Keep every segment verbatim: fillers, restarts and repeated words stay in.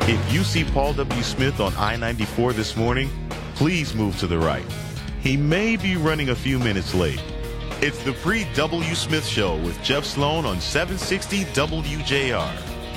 If you see Paul W. Smith on I ninety-four this morning, please move to the right. He may be running a few minutes late. It's the Pre-W. Smith Show with Jeff Sloan on seven sixty W J R.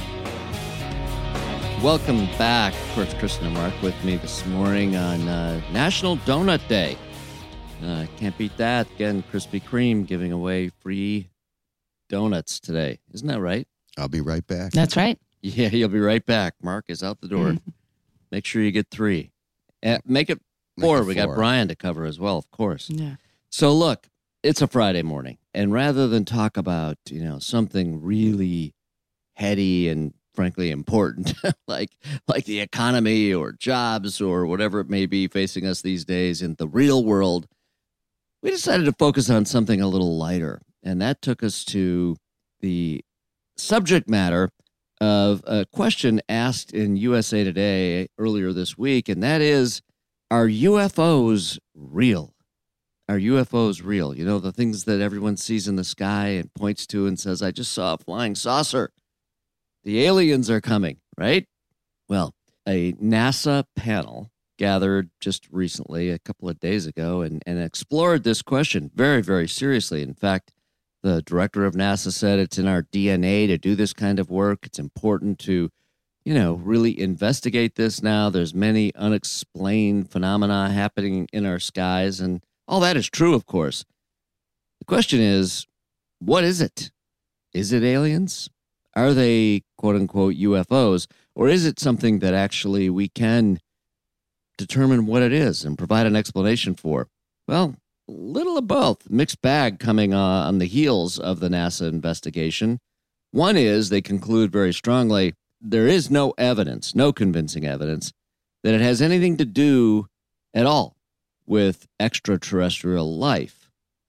Welcome back. Of course, Kristen and Mark with me this morning on uh, National Donut Day. Uh, can't beat that. Again, Krispy Kreme giving away free donuts today. Isn't that right? I'll be right back. That's right. Yeah, you'll be right back. Mark is out the door. Mm-hmm. Make sure you get three. Uh, make it four. Make it we four. got Brian to cover as well, of course. Yeah. So look, it's a Friday morning, and rather than talk about, you know, something really heady and frankly important, like like the economy or jobs or whatever it may be facing us these days in the real world, we decided to focus on something a little lighter. And that took us to the subject matter of a question asked in U S A Today earlier this week, and that is, are U F Os real? Are U F Os real? You know, the things that everyone sees in the sky and points to and says, I just saw a flying saucer. The aliens are coming, right? Well, a NASA panel gathered just recently, a couple of days ago, and, and explored this question very, very seriously. In fact, the director of NASA said it's in our D N A to do this kind of work. It's important to, you know, really investigate this now. There's many unexplained phenomena happening in our skies, and all that is true, of course. The question is, what is it? Is it aliens? Are they, quote-unquote, U F Os? Or is it something that actually we can determine what it is and provide an explanation for? Well, a little of both. Mixed bag coming uh, on the heels of the NASA investigation. One is they conclude very strongly there is no evidence, no convincing evidence, that it has anything to do at all with extraterrestrial life.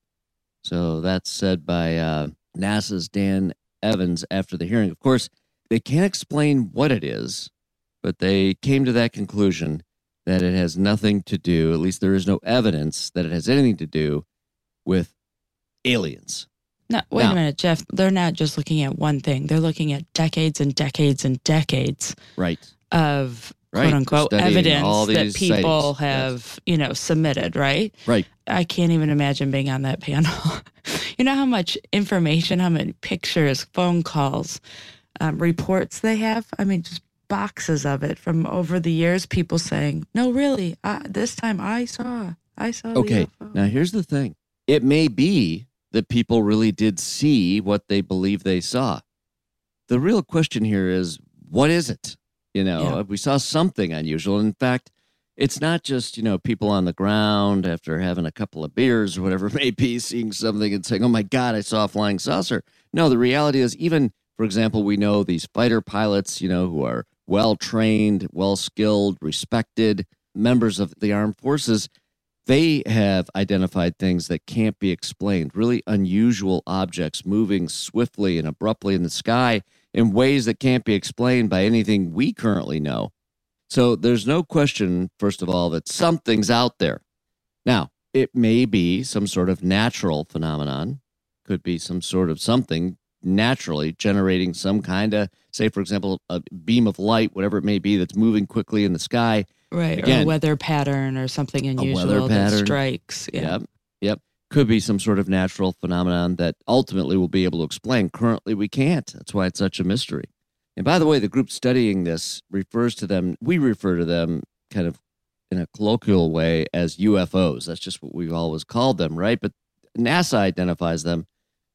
So that's said by uh, NASA's Dan Evans after the hearing. Of course, they can't explain what it is, but they came to that conclusion that it has nothing to do, at least there is no evidence that it has anything to do with aliens. No, wait Now- a minute, Jeff. They're not just looking at one thing. They're looking at decades and decades and decades Right. of Right. quote unquote Studying evidence all that these people sightings. have, you know, submitted, right? Right. I can't even imagine being on that panel. You know how much information, how many pictures, phone calls, um, reports they have? I mean, just boxes of it from over the years, people saying, no, really, uh, this time I saw, I saw the Okay. U F O. Now, here's the thing. It may be that people really did see what they believe they saw. The real question here is, what is it? You know, Yeah. we saw something unusual. In fact, it's not just, you know, people on the ground after having a couple of beers or whatever it may be, seeing something and saying, oh my God, I saw a flying saucer. No, the reality is even, for example, we know these fighter pilots, you know, who are well-trained, well-skilled, respected members of the armed forces, they have identified things that can't be explained, really unusual objects moving swiftly and abruptly in the sky in ways that can't be explained by anything we currently know. So there's no question, first of all, that something's out there. Now, it may be some sort of natural phenomenon, could be some sort of something naturally generating some kind of, say, for example, a beam of light, whatever it may be, that's moving quickly in the sky. Right, or Again, a weather pattern or something unusual weather that pattern. strikes. Yeah. Yep. Yep. Could be some sort of natural phenomenon that ultimately we'll be able to explain. Currently, we can't. That's why it's such a mystery. And by the way, the group studying this refers to them, we refer to them kind of in a colloquial way as U F Os. That's just what we've always called them, right? But NASA identifies them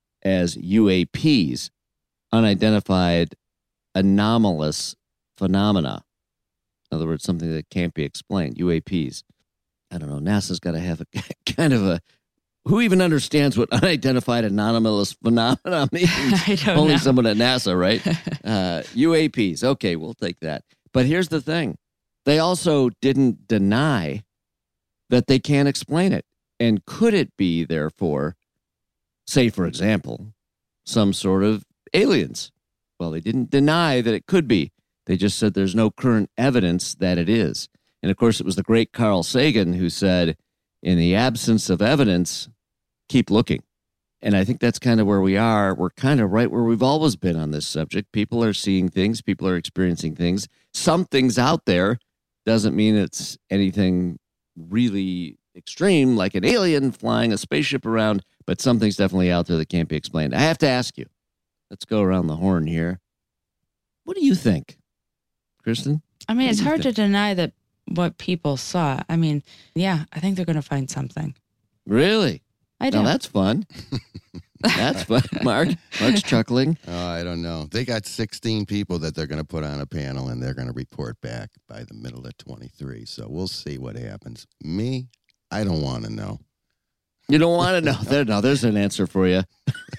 as U A Ps, unidentified anomalous phenomena. In other words, something that can't be explained, U A Ps. I don't know, NASA's got to have a kind of a, who even understands what unidentified anomalous phenomena means? I don't Only know. someone at NASA, right? uh, U A Ps, okay, we'll take that. But here's the thing. They also didn't deny that they can't explain it. And could it be, therefore, say, for example, some sort of aliens? Well, they didn't deny that it could be. They just said there's no current evidence that it is. And, of course, it was the great Carl Sagan who said, in the absence of evidence, keep looking. And I think that's kind of where we are. We're kind of right where we've always been on this subject. People are seeing things. People are experiencing things. Something's out there. Doesn't mean it's anything really extreme, like an alien flying a spaceship around, but something's definitely out there that can't be explained. I have to ask you. Let's go around the horn here. What do you think, Kristen? I mean, it's hard think? to deny that what people saw. I mean, yeah, I think they're going to find something. Really? I do. Now that's fun. That's fun. Mark, Mark's chuckling. Oh, I don't know. They got sixteen people that they're going to put on a panel, and they're going to report back by the middle of twenty-three. So we'll see what happens. Me, I don't want to know. You don't want to know. There, no, there's an answer for you.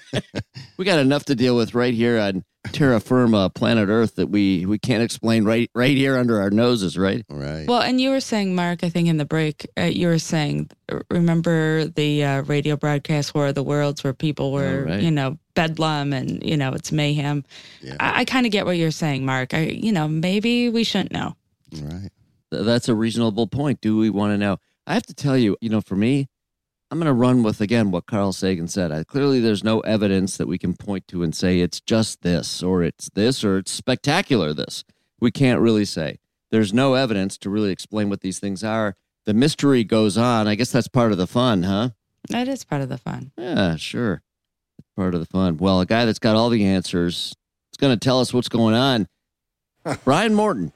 We got enough to deal with right here on terra firma, planet Earth, that we, we can't explain right right here under our noses, right? Right. Well, and you were saying, Mark, I think in the break, uh, you were saying, remember the uh, radio broadcast War of the Worlds where people were, Oh, right. you know, bedlam and, you know, it's mayhem. Yeah. I, I kind of get what you're saying, Mark. I, you know, maybe we shouldn't know. Right. Th- That's a reasonable point. Do we want to know? I have to tell you, you know, for me, I'm going to run with, again, what Carl Sagan said. I, clearly, there's no evidence that we can point to and say it's just this, or it's this, or it's spectacular this. We can't really say. There's no evidence to really explain what these things are. The mystery goes on. I guess that's part of the fun, huh? That is part of the fun. Yeah, sure. It's part of the fun. Well, a guy that's got all the answers is going to tell us what's going on. Brian Morton.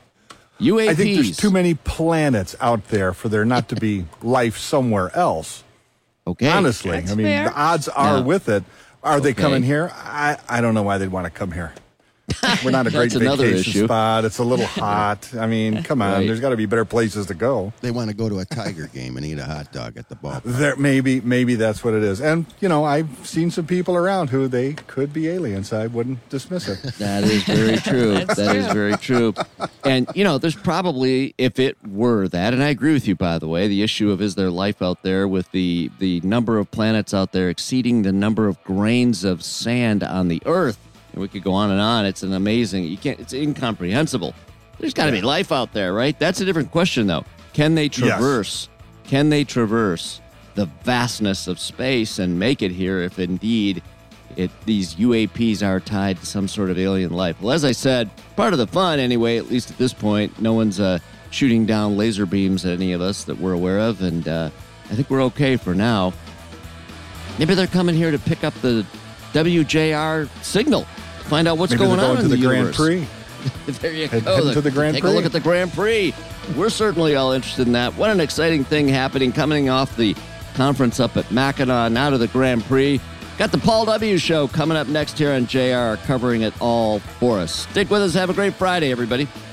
U A Ps. I think there's too many planets out there for there not to be life somewhere else. Okay. Honestly, That's I mean, fair. the odds are Yeah. with it. Are they Okay. coming here? I, I don't know why they'd want to come here. We're not a great That's another vacation issue. spot. It's a little hot. I mean, come on. Right. There's got to be better places to go. They want to go to a Tiger game and eat a hot dog at the ballpark. There, maybe, maybe that's what it is. And you know, I've seen some people around who they could be aliens. I wouldn't dismiss it. That is very true. That's That is true. very true. And, you know, there's probably, if it were that, and I agree with you, by the way, the issue of is there life out there with the, the number of planets out there exceeding the number of grains of sand on the Earth. And we could go on and on. It's an amazing, you can't, it's incomprehensible. There's got to be life out there, right? That's a different question, though. Can they traverse, can they traverse the vastness of space and make it here if indeed it these U A Ps are tied to some sort of alien life? Well, as I said, part of the fun anyway, at least at this point, no one's uh, shooting down laser beams at any of us that we're aware of, and uh, I think we're okay for now. Maybe they're coming here to pick up the W J R signal, find out what's Maybe going they're on going in to the, the Grand universe. Prix. There you Head- go. heading to the Grand Take Prix. a look at the Grand Prix. We're certainly all interested in that. What an exciting thing happening coming off the conference up at Mackinac, now to the Grand Prix. Got the Paul W. Show coming up next here on J R, covering it all for us. Stick with us. Have a great Friday, everybody.